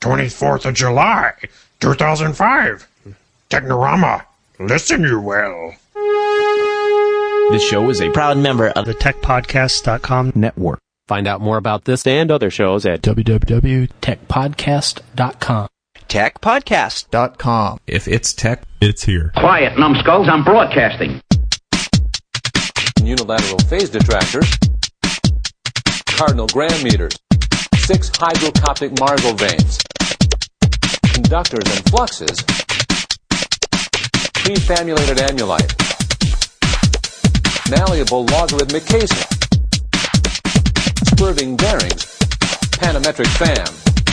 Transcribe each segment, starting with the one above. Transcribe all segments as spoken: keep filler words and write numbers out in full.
twenty-fourth of July, two thousand five. Technorama, listen you well. This show is a proud member of the tech podcast dot com network. Find out more about this and other shows at w w w dot tech podcast dot com. tech podcast dot com. If it's tech, it's here. Quiet, numbskulls, I'm broadcasting. Unilateral phase detractors, cardinal gram meters, six hydrocoptic Margol veins, conductors and fluxes, prefamulated annulite, malleable logarithmic casing, swerving bearings, panometric fan,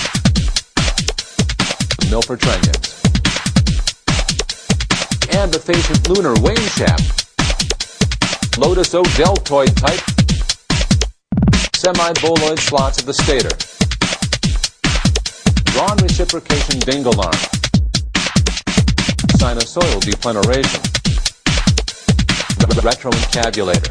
Milford trunnions, ambifacient lunar wane shaft, Lotus O deltoid type, semi-boloid slots of the stator, drawn reciprocation dingle arm, sinusoidal depleneration, retroencabulator.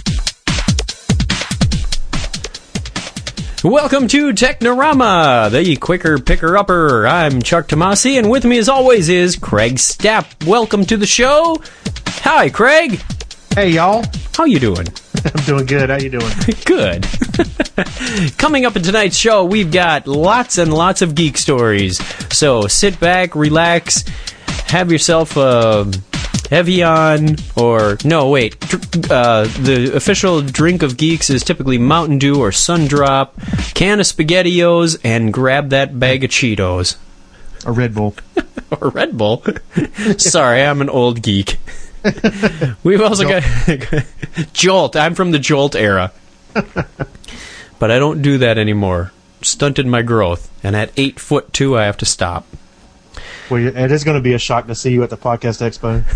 Welcome to Technorama, the quicker picker-upper. I'm Chuck Tomasi, and with me as always is Craig Stapp. Welcome to the show. Hi, Craig. Hey, y'all. How you doing? I'm doing good. How you doing? Good. Coming up in tonight's show, we've got lots and lots of geek stories. So sit back, relax, have yourself a Evian, or no, wait. Uh, the official drink of geeks is typically Mountain Dew or Sundrop, can of SpaghettiOs, and grab that bag of Cheetos. A Red Bull. Or Red Bull. Sorry, I'm an old geek. We've also Jolt. got Jolt. I'm from the Jolt era. But I don't do that anymore. Stunted my growth. And at eight foot two, I have to stop. Well, it is going to be a shock to see you at the Podcast Expo.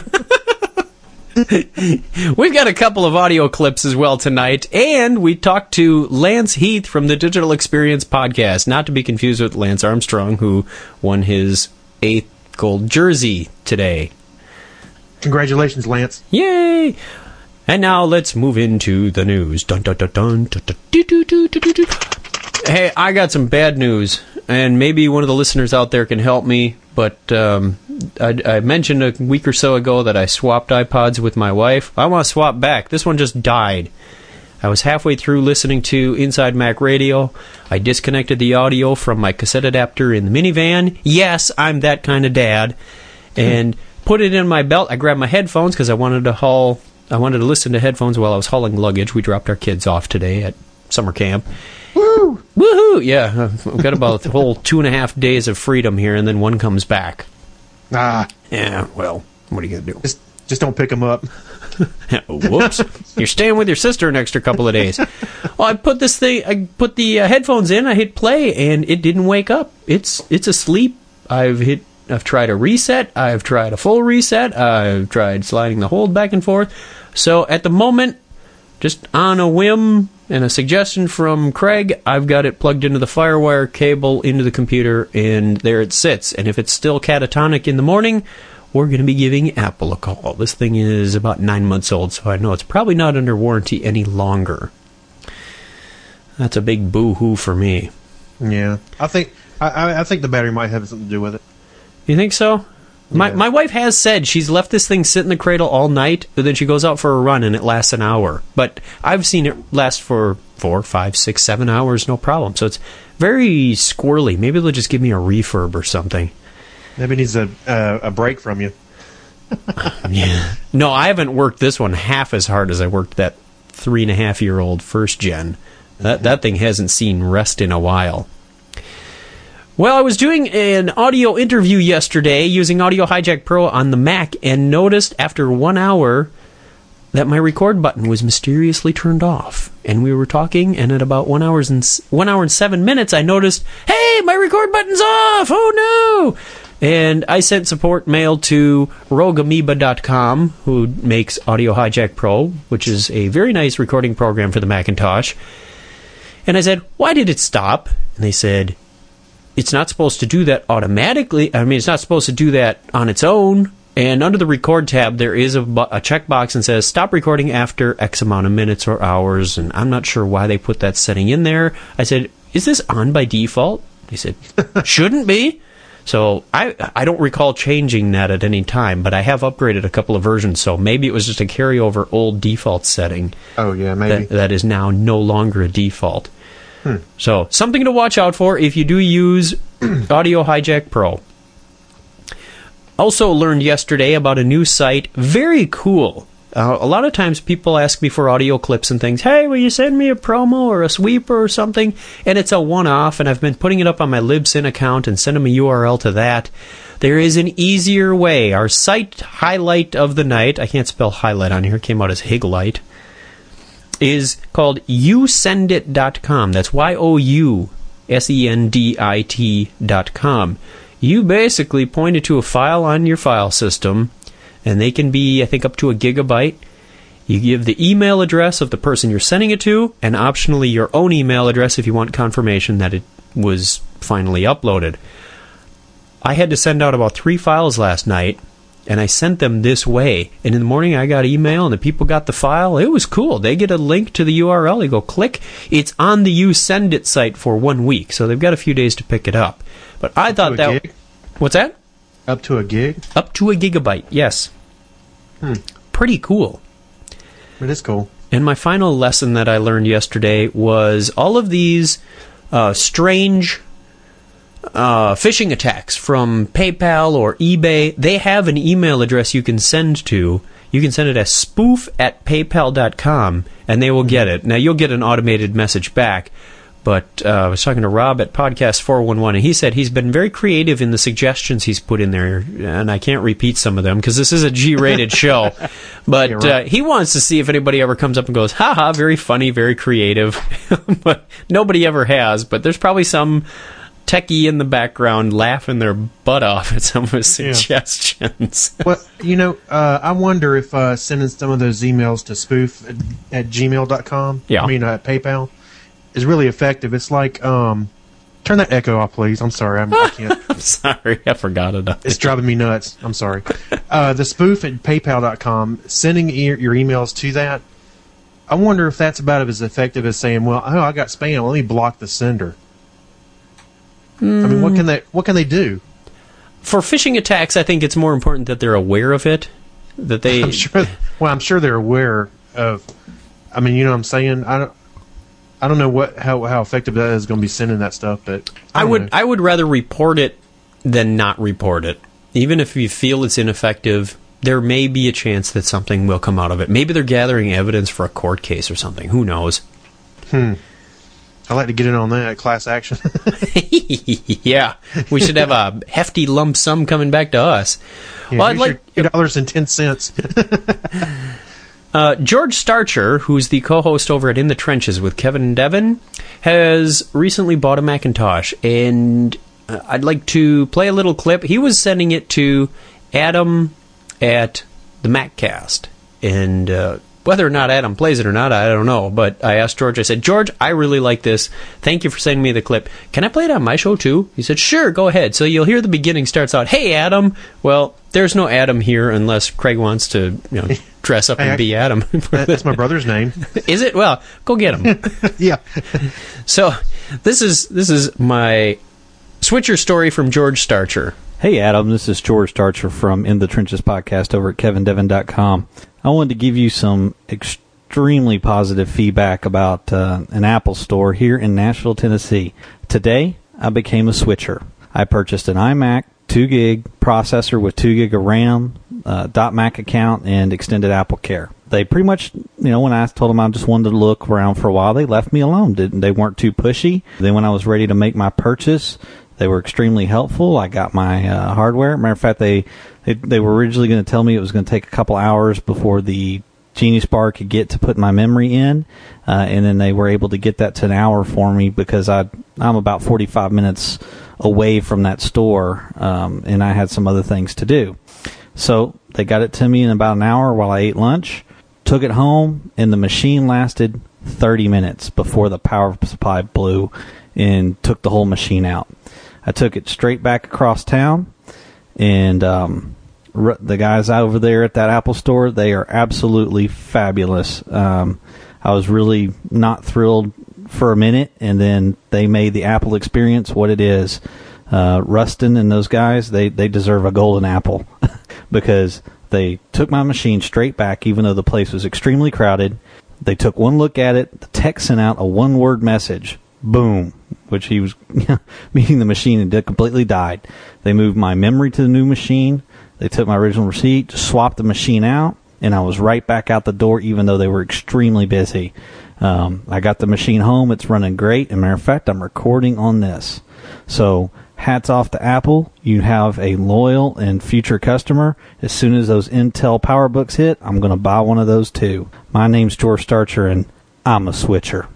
We've got a couple of audio clips as well tonight. And we talked to Lance Heath from the Digital Experience podcast. Not to be confused with Lance Armstrong, who won his eighth gold jersey today. Congratulations, Lance. Yay! And now let's move into the news. Dun, dun, dun, dun, dun, dun, dun, dun, dun, dun, dun. Hey, I got some bad news, and maybe one of the listeners out there can help me, but um, I, I mentioned a week or so ago that I swapped iPods with my wife. I want to swap back. This one just died. I was halfway through listening to Inside Mac Radio. I disconnected the audio from my cassette adapter in the minivan. Yes, I'm that kind of dad. And put it in my belt. I grabbed my headphones because I wanted to haul. I wanted to listen to headphones while I was hauling luggage. We dropped our kids off today at summer camp. Woo! Woohoo! Yeah, I've got about a whole two and a half days of freedom here, and then one comes back. Ah. Yeah, well, what are you going to do? Just, just don't pick them up. Whoops. You're staying with your sister an extra couple of days. Well, I put this thing, I put the uh, headphones in, I hit play, and it didn't wake up. It's it's asleep. I've hit... I've tried a reset, I've tried a full reset, I've tried sliding the hold back and forth. So at the moment, just on a whim and a suggestion from Craig, I've got it plugged into the FireWire cable into the computer, and there it sits. And if it's still catatonic in the morning, we're going to be giving Apple a call. This thing is about nine months old, so I know it's probably not under warranty any longer. That's a big boo-hoo for me. Yeah, I think I, I think the battery might have something to do with it. You think so? My yeah. my wife has said she's left this thing sit in the cradle all night, but then she goes out for a run and it lasts an hour. But I've seen it last for four, five, six, seven hours, no problem. So it's very squirrely. Maybe they'll just give me a refurb or something. Maybe it needs a uh, a break from you. Yeah. No, I haven't worked this one half as hard as I worked that three and a half year old first gen. That that thing hasn't seen rest in a while. Well, I was doing an audio interview yesterday using Audio Hijack Pro on the Mac and noticed after one hour that my record button was mysteriously turned off. And we were talking, and at about one, hours and, one hour and seven minutes, I noticed, hey, my record button's off! Oh, no! And I sent support mail to rogue amoeba dot com, who makes Audio Hijack Pro, which is a very nice recording program for the Macintosh. And I said, why did it stop? And they said, it's not supposed to do that automatically. I mean, it's not supposed to do that on its own. And under the record tab, there is a, a checkbox that says stop recording after X amount of minutes or hours. And I'm not sure why they put that setting in there. I said, is this on by default? He said, shouldn't be. So I I don't recall changing that at any time, but I have upgraded a couple of versions, so maybe it was just a carryover old default setting. Oh, yeah, maybe. That, that is now no longer a default. Hmm. So something to watch out for if you do use Audio Hijack Pro. Also learned yesterday about a new site. Very cool. Uh, a lot of times people ask me for audio clips and things. Hey, will you send me a promo or a sweeper or something? And it's a one-off, and I've been putting it up on my Libsyn account and send them a U R L to that. There is an easier way. Our site highlight of the night, I can't spell highlight on here, it came out as Higlight, is called you send it dot com. That's Y O U S E N D I T dot com. You basically point it to a file on your file system, and they can be, I think, up to a gigabyte. You give the email address of the person you're sending it to, and optionally your own email address if you want confirmation that it was finally uploaded. I had to send out about three files last night, and I sent them this way. And in the morning I got email, and the people got the file. It was cool. They get a link to the U R L. They go click. It's on the You Send It site for one week, so they've got a few days to pick it up. But I Up thought to that... a gig? What's that? Up to a gig? Up to a gigabyte, yes. Hmm. Pretty cool. It is cool. And my final lesson that I learned yesterday was all of these uh, strange uh, phishing attacks from PayPal or eBay, they have an email address you can send to. You can send it as spoof at paypal dot com, and they will get it. Now, you'll get an automated message back. But uh, I was talking to Rob at Podcast four one one, and he said he's been very creative in the suggestions he's put in there, and I can't repeat some of them because this is a G-rated show. But right. uh, he wants to see if anybody ever comes up and goes, ha-ha, very funny, very creative. But nobody ever has. But there's probably some techie in the background laughing their butt off at some of his suggestions. Well, you know, uh, I wonder if uh, sending some of those emails to spoof at, at gmail dot com, Yeah. I mean, uh, PayPal, is really effective. It's like, um, turn that echo off, please. I'm sorry. I'm, I can't. I'm sorry. I forgot it. It's driving me nuts. I'm sorry. Uh, the spoof at paypal dot com, sending e- your emails to that, I wonder if that's about as effective as saying, well, oh, I got spam. Let me block the sender. Mm. I mean, what can they, what can they do? For phishing attacks, I think it's more important that they're aware of it. That they. I'm sure. Well, I'm sure they're aware of. I mean, you know what I'm saying? I don't. I don't know what how, how effective that is going to be sending that stuff, but I, I would know. I would rather report it than not report it. Even if you feel it's ineffective, there may be a chance that something will come out of it. Maybe they're gathering evidence for a court case or something. Who knows? Hmm. I'd like to get in on that class action. Yeah, we should have a hefty lump sum coming back to us. Yeah, well, I'd like two dollars and ten cents. Uh, George Starcher, who's the co-host over at In the Trenches with Kevin and Devin, has recently bought a Macintosh, and uh, I'd like to play a little clip. He was sending it to Adam at the MacCast, and uh, whether or not Adam plays it or not, I don't know, but I asked George, I said, George, I really like this. Thank you for sending me the clip. Can I play it on my show too? He said, sure, go ahead. So you'll hear the beginning starts out, hey, Adam. Well, there's no Adam here unless Craig wants to, you know, dress up Hey, and I- be Adam. That's my brother's name. Is it? Well, go get him. Yeah. So this is this is my switcher story from George Starcher. Hey, Adam, this is George Starcher from In the Trenches podcast over at kevin devin dot com. I wanted to give you some extremely positive feedback about uh, an Apple store here in Nashville, Tennessee. Today, I became a switcher. I purchased an iMac two gig processor with two gig of RAM, uh, .Mac account, and extended Apple Care. They pretty much, you know, when I told them I just wanted to look around for a while, they left me alone. Didn't they weren't too pushy. Then when I was ready to make my purchase, they were extremely helpful. I got my uh, hardware. Matter of fact, they, they they were originally going to tell me it was going to take a couple hours before the Genius Bar could get to put my memory in, uh, and then they were able to get that to an hour for me because I I'm about forty-five minutes away from that store, um, and I had some other things to do. So they got it to me in about an hour while I ate lunch, took it home, and the machine lasted thirty minutes before the power supply blew and took the whole machine out. I took it straight back across town, and um, r- the guys over there at that Apple store, they are absolutely fabulous. Um, I was really not thrilled for a minute, and then they made the Apple experience what it is. Uh, Rustin and those guys, they, they deserve a golden apple because they took my machine straight back, even though the place was extremely crowded. They took one look at it. The tech sent out a one-word message. Boom. Which he was meeting the machine and it completely died. They moved my memory to the new machine. They took my original receipt, swapped the machine out, and I was right back out the door, even though they were extremely busy. Um, I got the machine home. It's running great. As a matter of fact, I'm recording on this. So hats off to Apple. You have a loyal and future customer. As soon as those Intel PowerBooks hit, I'm going to buy one of those too. My name's George Starcher, and I'm a switcher.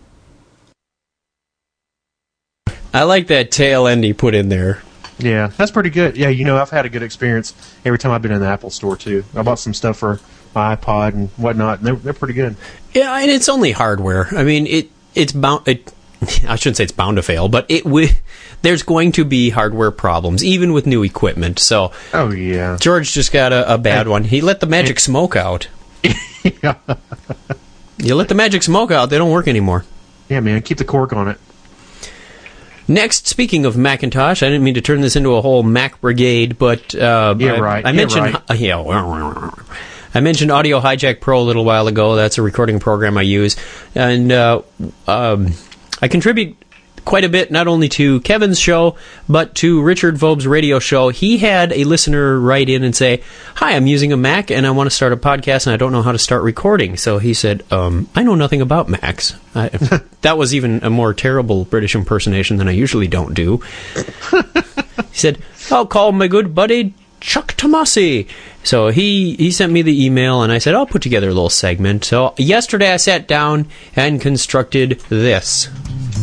I like that tail end he put in there. Yeah, that's pretty good. Yeah, you know, I've had a good experience every time I've been in the Apple store, too. I bought some stuff for my iPod and whatnot, and they're, they're pretty good. Yeah, and it's only hardware. I mean, it it's bound... It, I shouldn't say it's bound to fail, but it w- there's going to be hardware problems, even with new equipment. So, oh yeah, George just got a, a bad and, one. He let the magic and, smoke out. Yeah. You let the magic smoke out, they don't work anymore. Yeah, man, keep the cork on it. Next, speaking of Macintosh, I didn't mean to turn this into a whole Mac brigade, but uh, yeah, I, right. I mentioned yeah, right. uh, yeah, I mentioned Audio Hijack Pro a little while ago. That's a recording program I use, and uh, um, I contribute quite a bit, not only to Kevin's show, but to Richard Vob's radio show. He had a listener write in and say, "Hi, I'm using a Mac, and I want to start a podcast, and I don't know how to start recording." So he said, um, I know nothing about Macs. I, that was even a more terrible British impersonation than I usually don't do. He said, "I'll call my good buddy Chuck Tomasi." So he, he sent me the email, and I said, I'll put together a little segment. So yesterday I sat down and constructed this.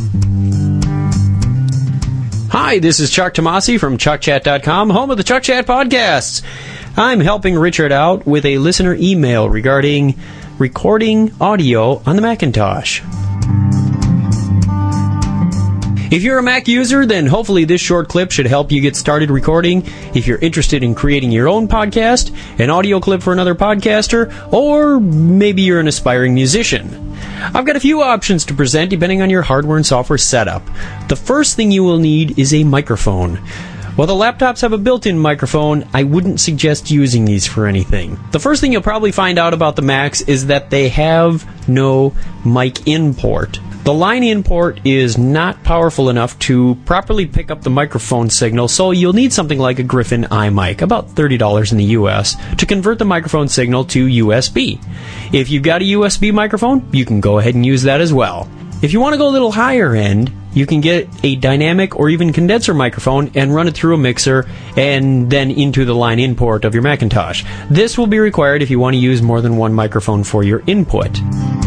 Hi, this is Chuck Tomasi from Chuck Chat dot com, home of the Chuck Chat podcasts. I'm helping Richard out with a listener email regarding recording audio on the Macintosh. If you're a Mac user, then hopefully this short clip should help you get started recording. If you're interested in creating your own podcast, an audio clip for another podcaster, or maybe you're an aspiring musician. I've got a few options to present depending on your hardware and software setup. The first thing you will need is a microphone. While the laptops have a built-in microphone, I wouldn't suggest using these for anything. The first thing you'll probably find out about the Macs is that they have no mic in port. The line-in port is not powerful enough to properly pick up the microphone signal, so you'll need something like a Griffin iMic, about thirty dollars in the U S, to convert the microphone signal to U S B. If you've got a U S B microphone, you can go ahead and use that as well. If you want to go a little higher end, you can get a dynamic or even condenser microphone and run it through a mixer and then into the line-in port of your Macintosh. This will be required if you want to use more than one microphone for your input.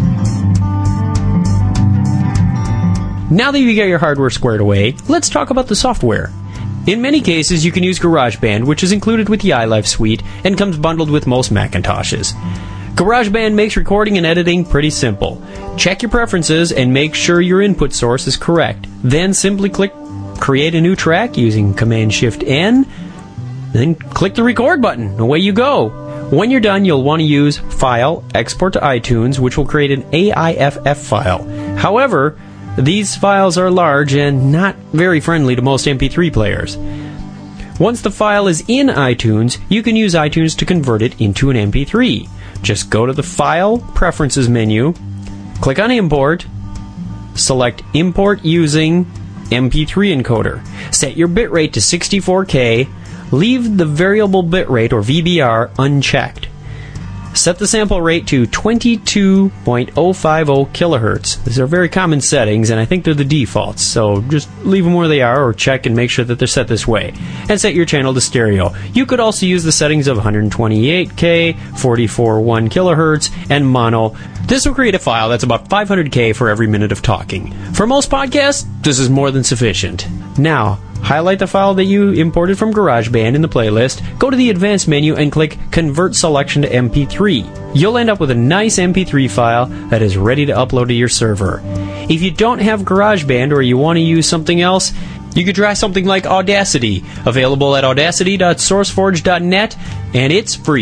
Now that you got your hardware squared away, let's talk about the software. In many cases, you can use GarageBand, which is included with the iLife suite and comes bundled with most Macintoshes. GarageBand makes recording and editing pretty simple. Check your preferences and make sure your input source is correct. Then simply click Create a New Track using Command-Shift-N, then click the Record button. Away you go. When you're done, you'll want to use File, Export to iTunes, which will create an A I F F file. However, these files are large and not very friendly to most M P three players. Once the file is in iTunes, you can use iTunes to convert it into an M P three. Just go to the File Preferences menu, click on Import, select Import using M P three encoder. Set your bitrate to sixty-four K, leave the variable bitrate or V B R unchecked. Set the sample rate to twenty-two point oh five oh kilohertz. These are very common settings, and I think they're the defaults, so just leave them where they are or check and make sure that they're set this way. And set your channel to stereo. You could also use the settings of one twenty-eight K, forty-four point one kilohertz, and mono. This will create a file that's about five hundred K for every minute of talking. For most podcasts, this is more than sufficient. Now, highlight the file that you imported from GarageBand in the playlist, go to the Advanced menu, and click Convert Selection to M P three. You'll end up with a nice M P three file that is ready to upload to your server. If you don't have GarageBand or you want to use something else, you could try something like Audacity, available at audacity dot sourceforge dot net, and it's free.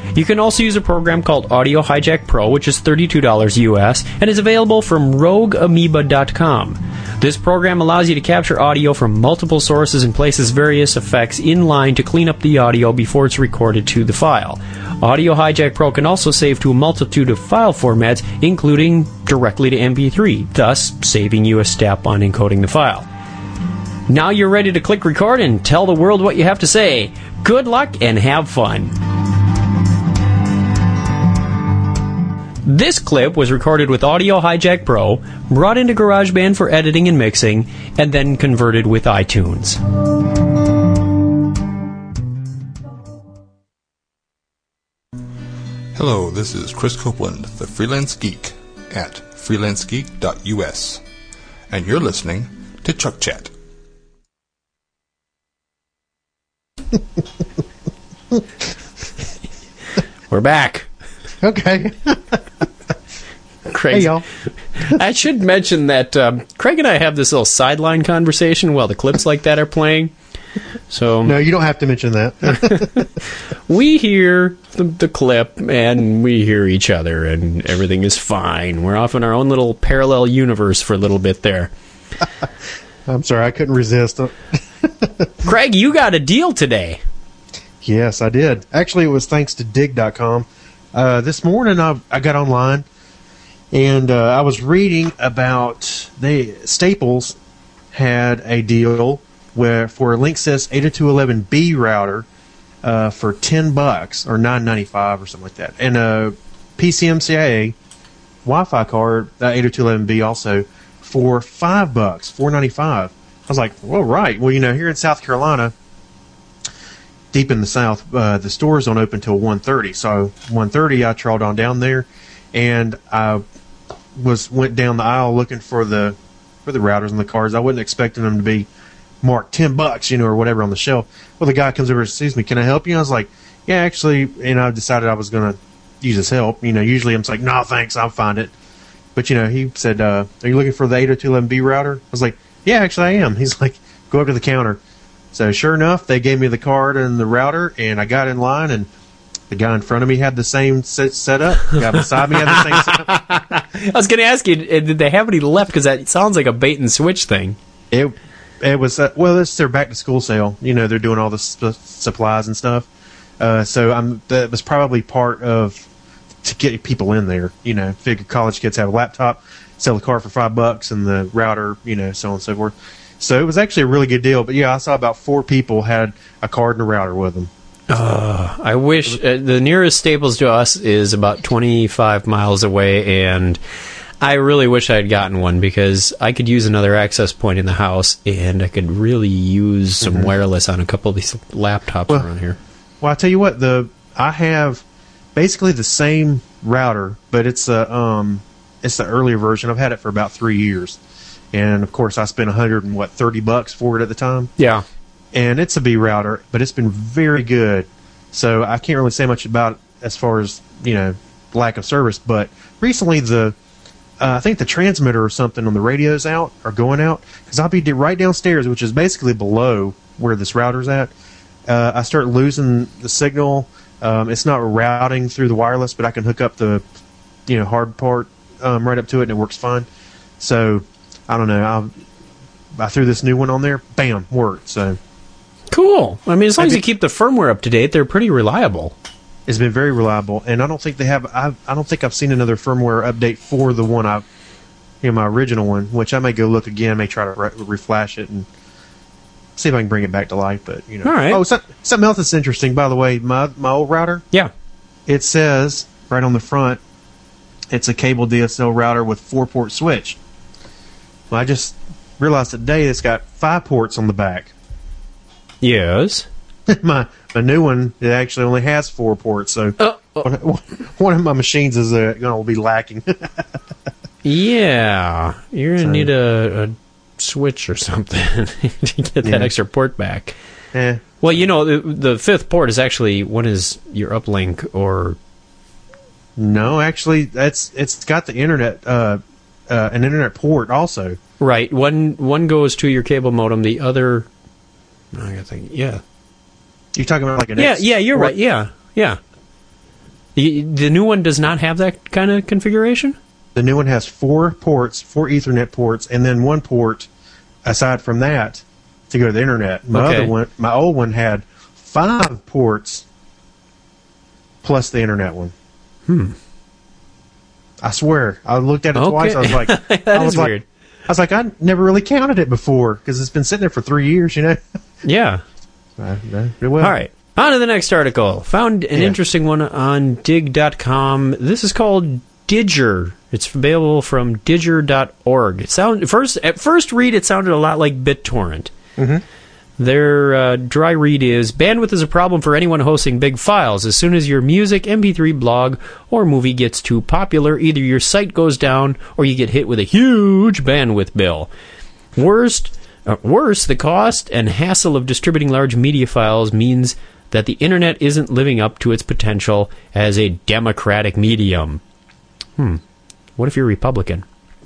You can also use a program called Audio Hijack Pro, which is thirty-two dollars U S, and is available from rogue amoeba dot com. This program allows you to capture audio from multiple sources and places various effects in line to clean up the audio before it's recorded to the file. Audio Hijack Pro can also save to a multitude of file formats, including directly to M P three, thus saving you a step on encoding the file. Now you're ready to click record and tell the world what you have to say. Good luck and have fun. This clip was recorded with Audio Hijack Pro, brought into GarageBand for editing and mixing, and then converted with iTunes. Hello, this is Chris Copeland, the Freelance Geek at freelance geek dot U S, and you're listening to Chuck Chat. We're back. Okay. Craig, hey, y'all. I should mention that um, Craig and I have this little sideline conversation while the clips like that are playing. So no, you don't have to mention that. We hear the, the clip, and we hear each other, and everything is fine. We're off in our own little parallel universe for a little bit there. I'm sorry, I couldn't resist. Craig, you got a deal today. Yes, I did. Actually, it was thanks to dig dot com. Uh, this morning, I, I got online, and uh, I was reading about they Staples had a deal where for a Linksys eight oh two eleven B router uh, for ten bucks or nine ninety five or something like that, and a P C M C I A Wi-Fi card uh, eight oh two eleven B also for five bucks, four ninety five. I was like, well, right. Well, you know, here in South Carolina, deep in the South, uh, the stores don't open till one thirty. So one thirty, I trolled on down there, and I was went down the aisle looking for the for the routers and the cards. I wasn't expecting them to be marked ten bucks, you know, or whatever on the shelf. Well, the guy comes over and sees me. Can I help you? I was like, yeah, actually. And I decided I was going to use his help. You know, usually I'm just like, no, thanks, I'll find it. But you know, he said, uh, are you looking for the eight oh two eleven B router? I was like, yeah, actually I am. He's like, go up to the counter. So sure enough, they gave me the card and the router, and I got in line, and the guy in front of me had the same set, set up. The guy beside me had the same setup. I was going to ask you, did they have any left? Because that sounds like a bait and switch thing. It it was uh, well, it's their back to school sale. You know, they're doing all the su- supplies and stuff. Uh, so I'm that was probably part of to get people in there. You know, figure college kids have a laptop, sell the card for five bucks, and the router, you know, so on and so forth. So it was actually a really good deal. But yeah, I saw about four people had a card and a router with them. Uh, I wish uh, the nearest Staples to us is about twenty-five miles away, and I really wish I had gotten one because I could use another access point in the house, and I could really use some mm-hmm. wireless on a couple of these laptops well, around here. Well, I tell you what, the I have basically the same router, but it's a um, it's the earlier version. I've had it for about three years, and of course, I spent a hundred and what thirty bucks for it at the time. Yeah. And it's a B router, but it's been very good. So I can't really say much about it as far as, you know, lack of service. But recently, the uh, I think the transmitter or something on the radio's out or going out. Because I'll be right downstairs, which is basically below where this router's at. Uh, I start losing the signal. Um, it's not routing through the wireless, but I can hook up the, you know, hard part um, right up to it, and it works fine. So I don't know. I'll, I threw this new one on there. Bam, worked. So. Cool. I mean, as long as you keep the firmware up to date, they're pretty reliable. It's been very reliable, and I don't think they have. I I don't think I've seen another firmware update for the one I, you know, my original one. Which I may go look again, may try to re- reflash it and see if I can bring it back to life. But you know, all right. Oh, some, something else that's interesting, by the way. My my old router. Yeah. It says right on the front, it's a cable D S L router with four port switch. Well, I just realized today it's got five ports on the back. Yes. my my new one, it actually only has four ports, so uh, uh, one, one of my machines is uh, going to be lacking. Yeah, you're going to so, need a, a switch or something to get that yeah. extra port back. Yeah. Well, you know, the, the fifth port is actually, one is your uplink or... No, actually, that's it's got the internet, uh, uh, an internet port also. Right. One one goes to your cable modem, the other... I gotta think. Yeah, you're talking about like an yeah, X- yeah. You're right. Yeah, yeah. The, the new one does not have that kind of configuration? The new one has four ports, four Ethernet ports, and then one port aside from that to go to the internet. My Okay. other one, my old one had five ports plus the internet one. Hmm. I swear, I looked at it Okay. twice. I was like, That I is was like, weird. I was like, I never really counted it before because it's been sitting there for three years. You know. Yeah. I, I, well, All right. On to the next article. Found an Yeah. interesting one on dig dot com. This is called Digger. It's available from digger dot org. It sound first at first read it sounded a lot like BitTorrent. Mm-hmm. Their uh, dry read is, bandwidth is a problem for anyone hosting big files. As soon as your music, M P three, blog, or movie gets too popular, either your site goes down or you get hit with a huge bandwidth bill. Worst, uh, worse, the cost and hassle of distributing large media files means that the internet isn't living up to its potential as a democratic medium. Hmm. What if you're Republican?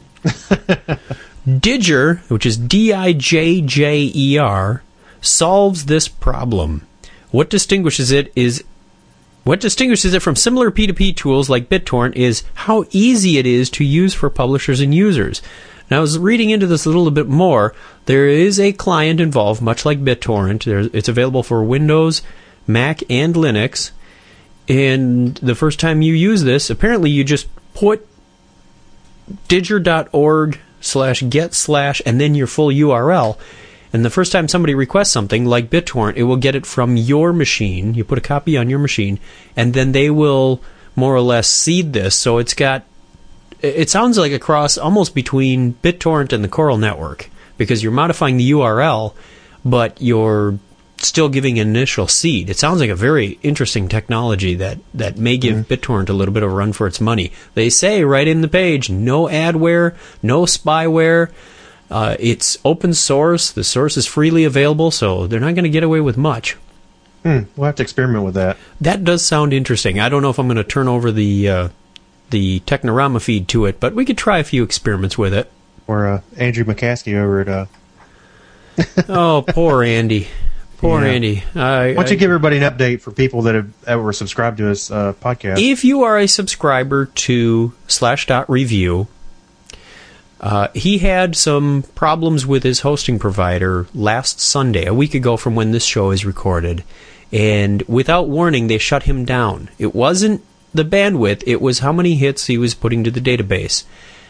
Digger, which is D I J J E R, solves this problem. What distinguishes it is what distinguishes it from similar P two P tools like BitTorrent is how easy it is to use for publishers and users. Now, I was reading into this a little bit more. There is a client involved, much like BitTorrent. There's, it's available for Windows, Mac, and Linux. And the first time you use this, apparently you just put digger dot org slash get slash and then your full U R L. And the first time somebody requests something like BitTorrent, it will get it from your machine. You put a copy on your machine, and then they will more or less seed this. So it's got, it sounds like a cross almost between BitTorrent and the Coral Network, because you're modifying the U R L, but you're still giving an initial seed. It sounds like a very interesting technology that, that may give mm. BitTorrent a little bit of a run for its money. They say right in the page, no adware, no spyware. Uh, it's open source. The source is freely available, so they're not going to get away with much. Hmm, we'll have to experiment with that. That does sound interesting. I don't know if I'm going to turn over the uh, the Technorama feed to it, but we could try a few experiments with it. Or uh, Andrew McCaskey over at... Uh... Oh, poor Andy. Poor yeah. Andy. I, Why don't you I, give everybody an update for people that, have, that were subscribed to this uh, podcast? If you are a subscriber to slash dot review, uh, he had some problems with his hosting provider last Sunday, a week ago from when this show is recorded. And without warning, they shut him down. It wasn't the bandwidth, it was how many hits he was putting to the database.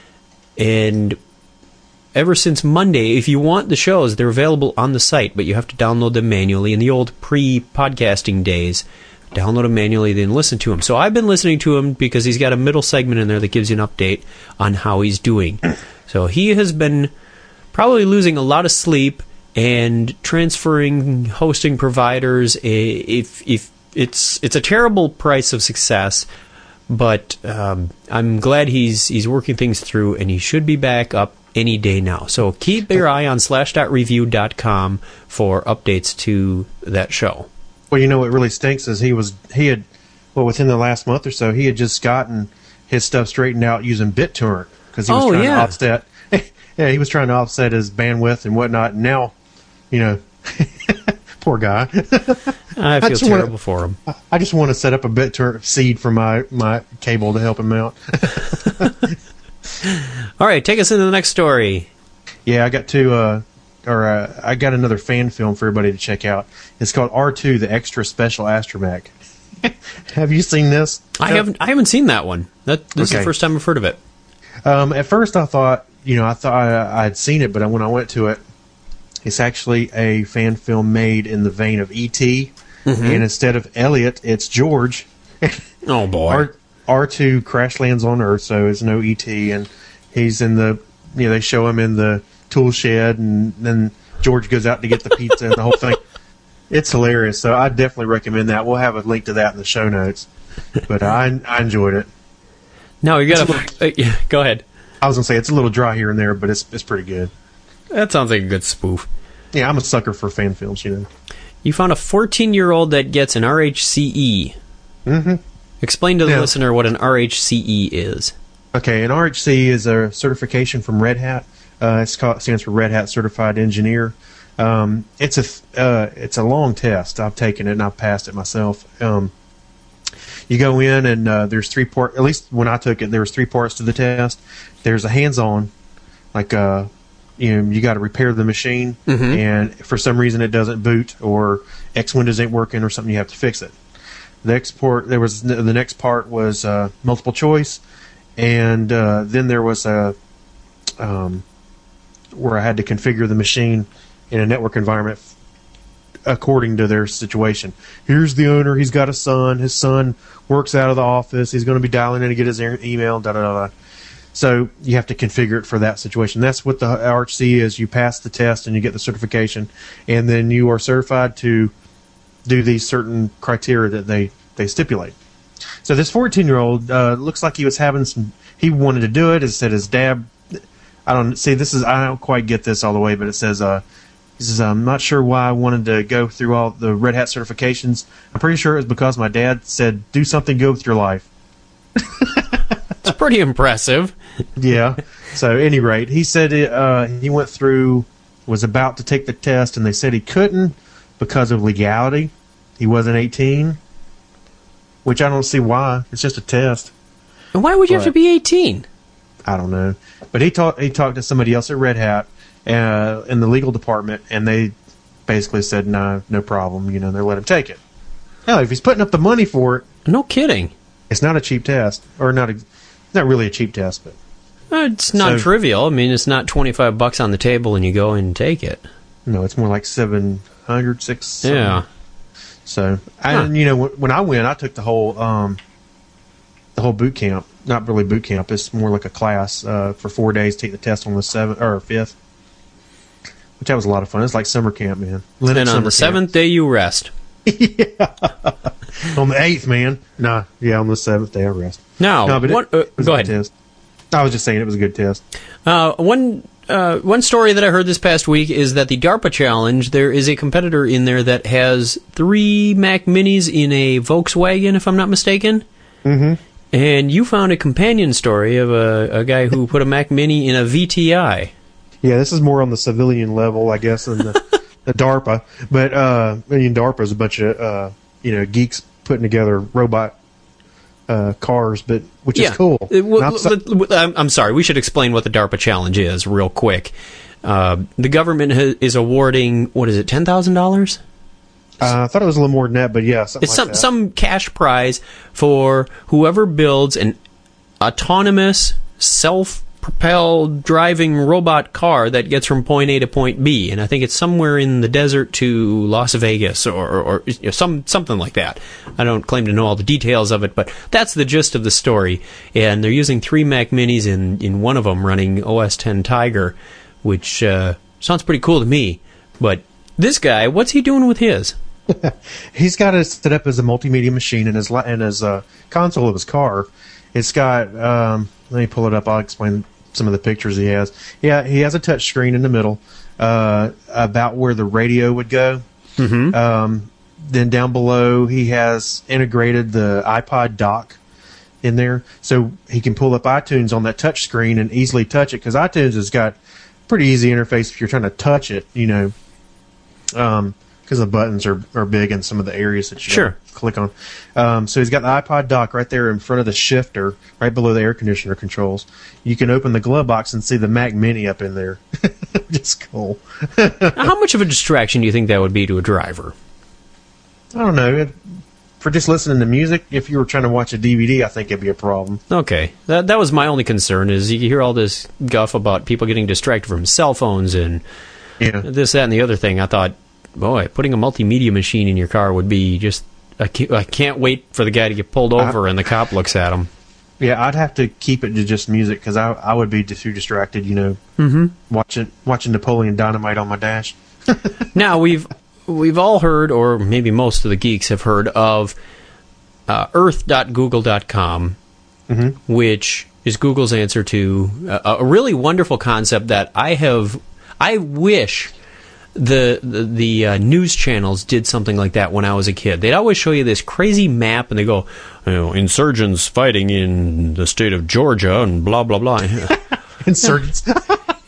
And ever since Monday, if you want the shows, they're available on the site, but you have to download them manually. In the old pre-podcasting days, download them manually, then listen to them. So I've been listening to him because he's got a middle segment in there that gives you an update on how he's doing. So he has been probably losing a lot of sleep and transferring hosting providers. If if it's it's a terrible price of success, but um, I'm glad he's he's working things through, and he should be back up any day now. So keep your eye on slash dot review dot com for updates to that show. Well, you know what really stinks is he was he had well within the last month or so he had just gotten his stuff straightened out using BitTorrent because he was oh, trying yeah. to offset. Yeah, he was trying to offset his bandwidth and whatnot. And now, you know, poor guy. I feel I terrible wanna, for him. I just want to set up a BitTorrent seed for my my cable to help him out. All right, take us into the next story. Yeah, I got to, uh, or uh, I got another fan film for everybody to check out. It's called R two: The Extra Special Astromech. Have you seen this? I no. haven't. I haven't seen that one. That this okay. is the first time I've heard of it. Um, at first, I thought, you know, I thought I, I'd seen it, but when I went to it, it's actually a fan film made in the vein of E T Mm-hmm. And instead of Elliot, it's George. Oh boy! R- R two crash lands on Earth, so it's no E T, and he's in the, you know, they show him in the tool shed, and then George goes out to get the pizza and the whole thing. It's hilarious, so I definitely recommend that. We'll have a link to that in the show notes, but I I enjoyed it. No, you got to uh, yeah, go ahead. I was gonna say it's a little dry here and there, but it's it's pretty good. That sounds like a good spoof. Yeah, I'm a sucker for fan films, you know. You found a fourteen-year-old that gets an R H C E. Mm-hmm. Explain to the yeah. listener what an R H C E is. Okay, an R H C E is a certification from Red Hat. Uh, it's called, it stands for Red Hat Certified Engineer. Um, it's a uh, it's a long test. I've taken it and I've passed it myself. Um, You go in and uh, there's three part. At least when I took it, there was three parts to the test. There's a hands-on, like uh, you know, you got to repair the machine, Mhm. and for some reason it doesn't boot, or X Windows ain't working, or something. You have to fix it. The next part, there was the next part was uh, multiple choice, and uh, then there was a um, where I had to configure the machine in a network environment according to their situation. Here's the owner. He's got a son. His son works out of the office. He's going to be dialing in to get his e- email. Da da da. da. So you have to configure it for that situation. That's what the R H C is. You pass the test and you get the certification, and then you are certified to do these certain criteria that they, they stipulate. So this fourteen-year-old uh, looks like he was having some. He wanted to do it. It said his dad. I don't see. This is. I don't quite get this all the way, but it says. Uh, he says, I'm not sure why I wanted to go through all the Red Hat certifications. I'm pretty sure it was because my dad said, "Do something good with your life." It's pretty impressive. Yeah. So, at any rate, he said uh, he went through, was about to take the test, and they said he couldn't because of legality. He wasn't eighteen, which I don't see why. It's just a test. And why would you But- have to be eighteen? I don't know. But he talked he talked to somebody else at Red Hat uh, in the legal department, and they basically said, no, no problem. You know, they let him take it. Hell, if he's putting up the money for it. No kidding. It's not a cheap test. Or not a, not really a cheap test, but. Uh, It's not So- trivial. I mean, it's not twenty-five bucks on the table and you go in and take it. No, it's more like seven hundred, six Yeah. So, I, Huh. you know, when I went, I took the whole um, the whole boot camp. Not really boot camp. It's more like a class uh, for four days. Take the test on the seventh or fifth, which that was a lot of fun. It's like summer camp, man. Linux And on summer the camp. seventh day, you rest. On the eighth, man. Nah, yeah, on the seventh day I rest. Now, no, but what, it, uh, it was go a good ahead. Test. I was just saying it was a good test. Uh, one uh, one story that I heard this past week is that the DARPA challenge, there is a competitor in there that has three Mac Minis in a Volkswagen, if I'm not mistaken. Mm-hmm. And you found a companion story of a, a guy who put a Mac Mini in a V T I. Yeah, this is more on the civilian level, I guess, than the, the DARPA. But uh, I mean, DARPA is a bunch of uh, you know geeks putting together robot uh, cars, but which Yeah. is cool. Uh, w- Not so- w- w- I'm I'm sorry, we should explain what the DARPA challenge is real quick. Uh, the government ha- is awarding, what is it, ten thousand dollars? Uh, I thought it was a little more than that, but yeah, something It's like some that. some cash prize for whoever builds an autonomous, self-propelled driving robot car that gets from point A to point B, and I think it's somewhere in the desert to Las Vegas or, or, or you know, some something like that. I don't claim to know all the details of it, but that's the gist of the story. And they're using three Mac Minis, in in one of them running O S ten Tiger, which uh, sounds pretty cool to me. But this guy, what's he doing with his? He's got it set up as a multimedia machine in his li- in his uh, console of his car. It's got. Um, let me pull it up. I'll explain some of the pictures he has. Yeah, he has a touch screen in the middle, uh, about where the radio would go. Mm-hmm. Um, then down below, he has integrated the iPod dock in there, so he can pull up iTunes on that touch screen and easily touch it. Because iTunes has got pretty easy interface if you're trying to touch it. You know. Um, because the buttons are, are big in some of the areas that you Sure. gotta click on. Um, so he's got the iPod dock right there in front of the shifter, right below the air conditioner controls. You can open the glove box and see the Mac Mini up in there. Just cool. How much of a distraction do you think that would be to a driver? I don't know. It, for just listening to music, if you were trying to watch a D V D, I think it'd be a problem. Okay, that that was my only concern. Is you hear all this guff about people getting distracted from cell phones and Yeah. this, that, and the other thing. I thought, boy, putting a multimedia machine in your car would be just. I can't, I can't wait for the guy to get pulled over and the cop looks at him. Yeah, I'd have to keep it to just music because I I would be too distracted, you know, Mm-hmm. watching watching Napoleon Dynamite on my dash. Now we've we've all heard, or maybe most of the geeks have heard of uh, earth dot google dot com, Mm-hmm. which is Google's answer to a, a really wonderful concept that I have. I wish the the, the uh, news channels did something like that when I was a kid. They'd always show you this crazy map, and they go, you know, insurgents fighting in the state of Georgia, and blah blah blah. Insurgents.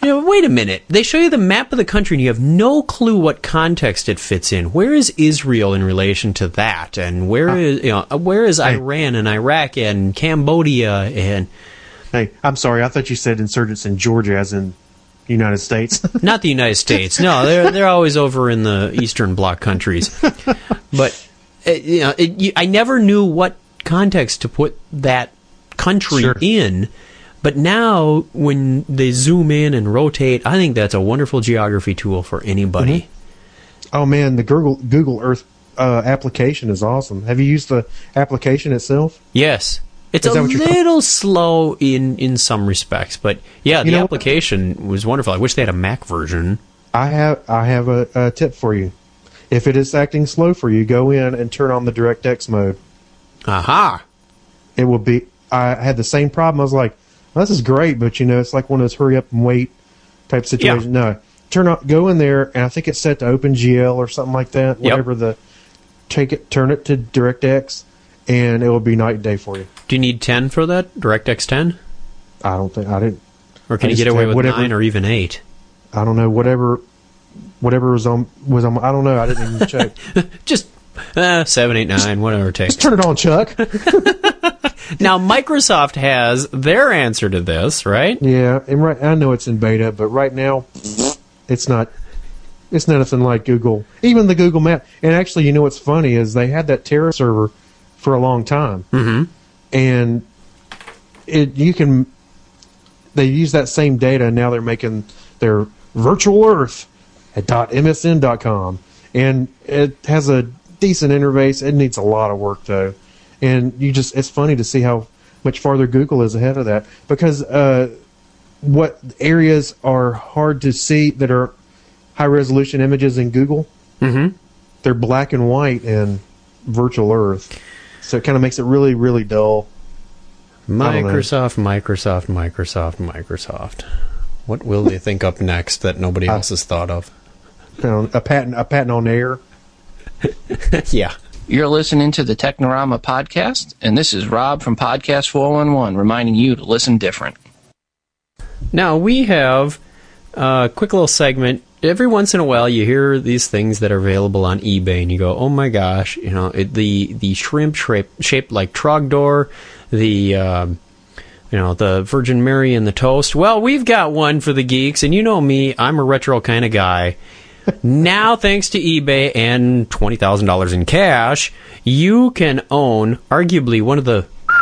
You know, wait a minute. They show you the map of the country and you have no clue what context it fits in. Where is Israel in relation to that? And where uh, is, you know, where is hey. Iran and Iraq and Cambodia and... Hey, I'm sorry. I thought you said insurgents in Georgia as in United States. Not the United States. No, they're they're always over in the Eastern Bloc countries. But, uh, you know, it, you, I never knew what context to put that country Sure. in. But now, when they zoom in and rotate, I think that's a wonderful geography tool for anybody. Mm-hmm. Oh man, the Google Google Earth uh, application is awesome. Have you used the application itself? Yes, it's Is a that what you're little slow in in some respects, but yeah, the You know- application was wonderful. I wish they had a Mac version. I have I have a, a tip for you. If it is acting slow for you, go in and turn on the DirectX mode. Aha! It will be. I had the same problem. I was like, well, "This is great," but you know, it's like one of those hurry up and wait type situations. No, turn on, go in there, and I think it's set to OpenGL or something like that. Yep. Whatever the take it, turn it to DirectX, and it will be night and day for you. Do you need ten for that? DirectX ten? I don't think I didn't. Or can I you just get away had with whatever- nine or even eight? I don't know. Whatever, whatever was on was on. I don't know. I didn't even check. Just uh, seven, eight, nine, whatever it takes. Just turn it on, Chuck. Now, Microsoft has their answer to this, right? Yeah, and right. I know it's in beta, but right now, it's not. It's nothing like Google. Even the Google Map. And actually, you know what's funny is they had that Terra server for a long time, Mm-hmm. and it you can. They use that same data, and now they're making their virtual Earth at .m s n dot com, and it has a decent interface. It needs a lot of work though, and you just it's funny to see how much farther Google is ahead of that because uh, what areas are hard to see that are high resolution images in Google, Mm-hmm. they're black and white in virtual Earth, so it kind of makes it really really dull. Microsoft, Microsoft, Microsoft, Microsoft. What will they think up next that nobody else has thought of? You know, a patent a patent on air. Yeah. You're listening to the Technorama podcast, and this is Rob from Podcast four one one reminding you to listen different. Now, we have a quick little segment. Every once in a while, you hear these things that are available on eBay, and you go, oh my gosh, you know, it, the, the shrimp shape, shaped like Trogdor, the, uh, you know, the Virgin Mary and the toast. Well, we've got one for the geeks, and you know me, I'm a retro kind of guy. Now, thanks to eBay and twenty thousand dollars in cash, you can own arguably one of the...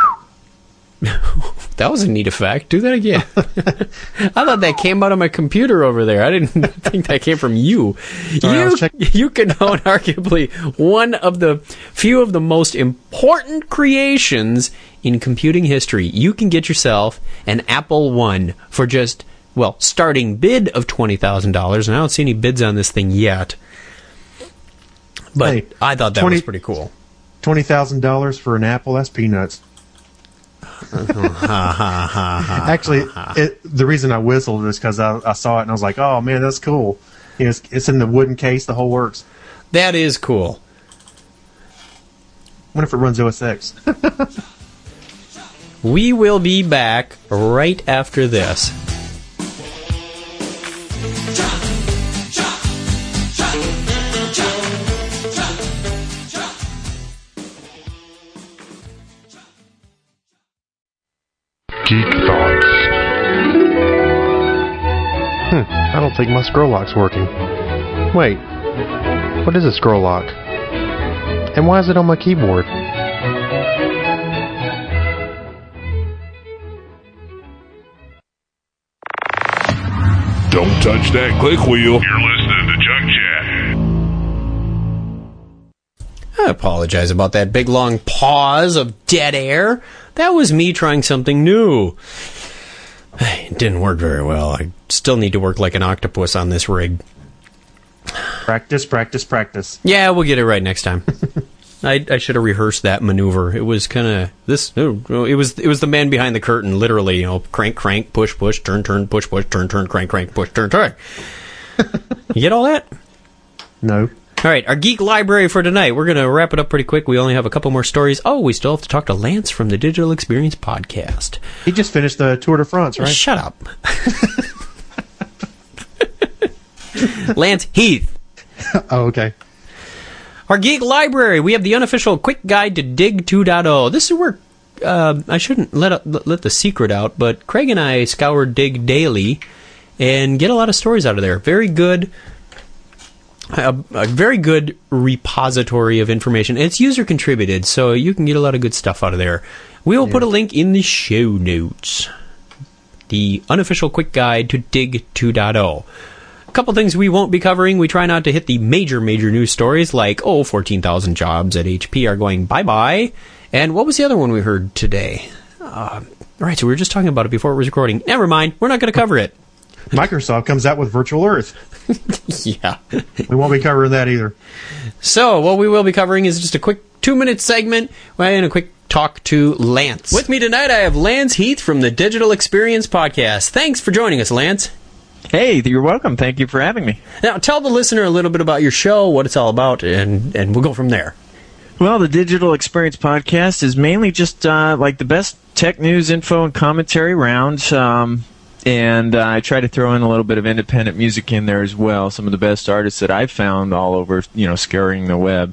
That was a neat effect. Do that again. I thought that came out of my computer over there. I didn't think that came from you. Sorry, I you, was checking. you can own arguably one of the few of the most important creations in computing history. You can get yourself an Apple one for just, well, starting bid of twenty thousand dollars. And I don't see any bids on this thing yet. But Hey, I thought that twenty was pretty cool. Twenty thousand dollars for an Apple? That's peanuts. Actually, it, the reason I whistled is because I, I saw it and I was like, "Oh man, that's cool." You know, it's, it's in the wooden case, the whole works. That is cool. Wonder if it runs O S X. We will be back right after this. Geek thoughts. Hmm, I don't think my scroll lock's working. Wait, what is a scroll lock? And why is it on my keyboard? Don't touch that click wheel. You're listening to Junk Chat. I apologize about that big long pause of dead air. That was me trying something new. It didn't work very well. I still need to work like an octopus on this rig. Practice, practice, practice. Yeah, we'll get it right next time. I, I should have rehearsed that maneuver. It was kind of this. It was it was the man behind the curtain, literally. You know, crank, crank, push, push, turn, turn, push, push, turn, turn, crank, crank, push, turn, turn. You get all that? No. All right, our geek library for tonight. We're going to wrap it up pretty quick. We only have a couple more stories. Oh, we still have to talk to Lance from the Digital Experience Podcast. He just finished the Tour de France, right? Shut up. Lance Heath. Oh, okay. Our Geek Library. We have the unofficial quick guide to Dig two point oh. This is where uh, I shouldn't let let the secret out, but Craig and I scour Dig daily and get a lot of stories out of there. Very good. A, a very good repository of information. It's user contributed, so you can get a lot of good stuff out of there. We will yeah. put a link in the show notes. The unofficial quick guide to Dig two point oh. A couple things we won't be covering. We try not to hit the major, major news stories like, oh, fourteen thousand jobs at H P are going bye-bye. And what was the other one we heard today? Uh, all right, so we were just talking about it before it was recording. Never mind. We're not going to cover it. Microsoft comes out with Virtual Earth. Yeah. We won't be covering that either. So, what we will be covering is just a quick two-minute segment and a quick talk to Lance. With me tonight, I have Lance Heath from the Digital Experience Podcast. Thanks for joining us, Lance. Hey, you're welcome. Thank you for having me. Now, tell the listener a little bit about your show, what it's all about, and, and we'll go from there. Well, the Digital Experience Podcast is mainly just uh, like the best tech news, info, and commentary around. Um, and uh, I try to throw in a little bit of independent music in there as well. Some of the best artists that I've found all over, you know, scouring the web.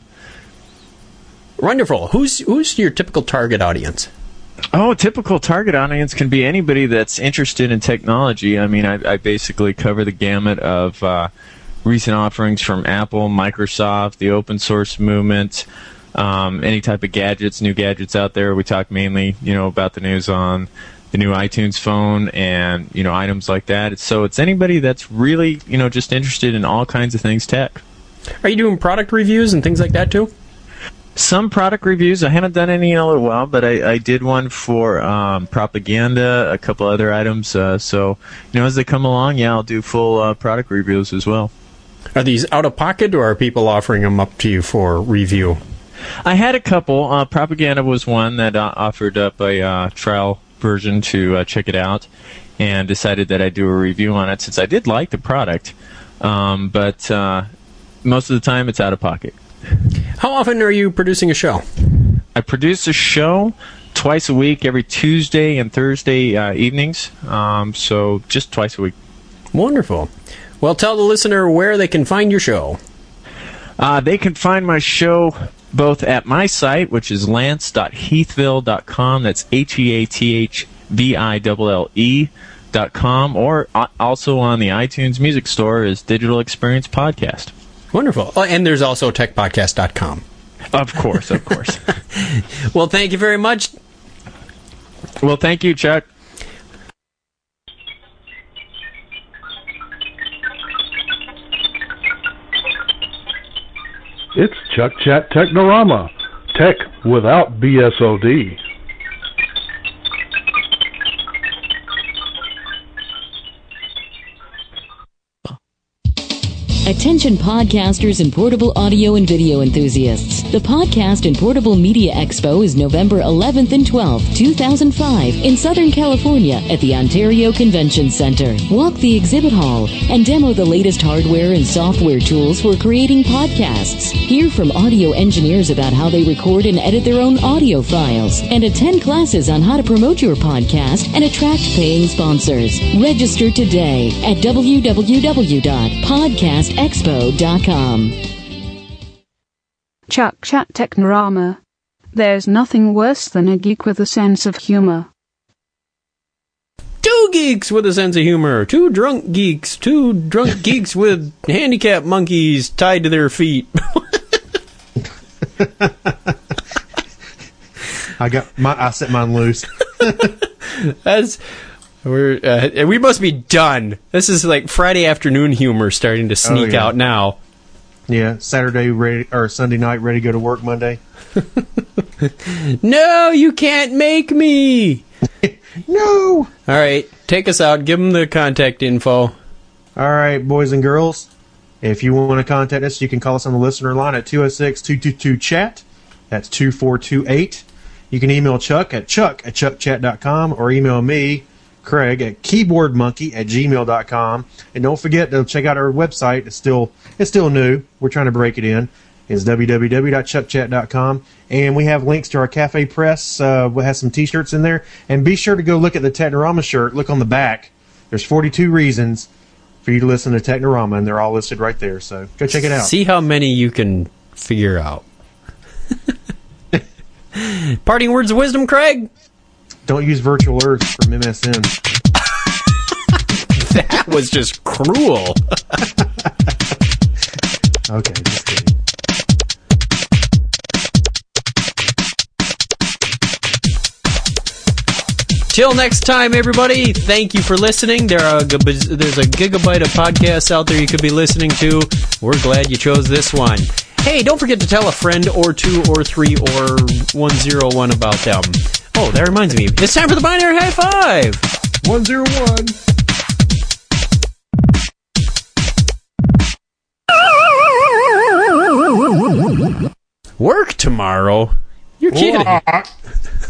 Wonderful. Who's who's your typical target audience? Oh, a typical target audience can be anybody that's interested in technology. I mean, I, I basically cover the gamut of uh, recent offerings from Apple, Microsoft, the open source movement, um, any type of gadgets, new gadgets out there. We talk mainly, you know, about the news on the new iTunes phone and, you know, items like that. So it's anybody that's really, you know, just interested in all kinds of things tech. Are you doing product reviews and things like that too? Some product reviews. I haven't done any in a little while, but I, I did one for um, propaganda, a couple other items. Uh, so, you know, as they come along, yeah, I'll do full uh, product reviews as well. Are these out of pocket, or are people offering them up to you for review? I had a couple. Uh, propaganda was one that uh, offered up a uh, trial version to uh, check it out, and decided that I'd do a review on it since I did like the product. Um, but uh, most of the time, it's out of pocket. How often are you producing a show? I produce a show twice a week, every Tuesday and Thursday uh, evenings. Um, so just twice a week. Wonderful. Well, tell the listener where they can find your show. Uh, they can find my show both at my site, which is lance dot heathville dot com. That's H E A T H V I L L E dot com, or also on the iTunes Music Store is Digital Experience Podcast. Wonderful. Oh, and there's also tech podcast dot com. Of course, of course. Well, thank you very much. Well, thank you, Chuck. It's Chuck Chat Technorama. Tech without B S O D. Attention podcasters and portable audio and video enthusiasts. The Podcast and Portable Media Expo is November eleventh and twelfth, two thousand five in Southern California at the Ontario Convention Center. Walk the exhibit hall and demo the latest hardware and software tools for creating podcasts. Hear from audio engineers about how they record and edit their own audio files, and attend classes on how to promote your podcast and attract paying sponsors. Register today at w w w dot podcast expo dot com. Chuck Chat Technorama. There's nothing worse than a geek with a sense of humor. Two geeks with a sense of humor. Two drunk geeks. Two drunk geeks with handicap monkeys tied to their feet. I got my. I set mine loose. That's. We're uh, we must be done. This is like Friday afternoon humor starting to sneak oh, yeah. out now. Yeah, Saturday ready or Sunday night ready to go to work Monday. No, you can't make me. No. All right, take us out. Give them the contact info. All right, boys and girls. If you want to contact us, you can call us on the listener line at two oh six, two two two, chat. That's two four two eight. You can email Chuck at chuck at chuck chat dot com or email me, Craig, at keyboard monkey at gmail dot com. And don't forget to check out our website. It's still it's still new. We're trying to break it in. It's w w w dot chuck chat dot com. And we have links to our Cafe Press. Uh, we have some T-shirts in there. And be sure to go look at the Technorama shirt. Look on the back. There's forty-two reasons for you to listen to Technorama, and they're all listed right there. So go check it out. See how many you can figure out. Parting words of wisdom, Craig? Don't use Virtual Earth from M S N. That was just cruel. Okay, just kidding. Till next time, everybody, thank you for listening. There are There's a gigabyte of podcasts out there you could be listening to. We're glad you chose this one. Hey, don't forget to tell a friend or two or three or one zero one about them. Oh, that reminds me. It's time for the Binary High Five. one zero one. Work tomorrow? You're kidding. What?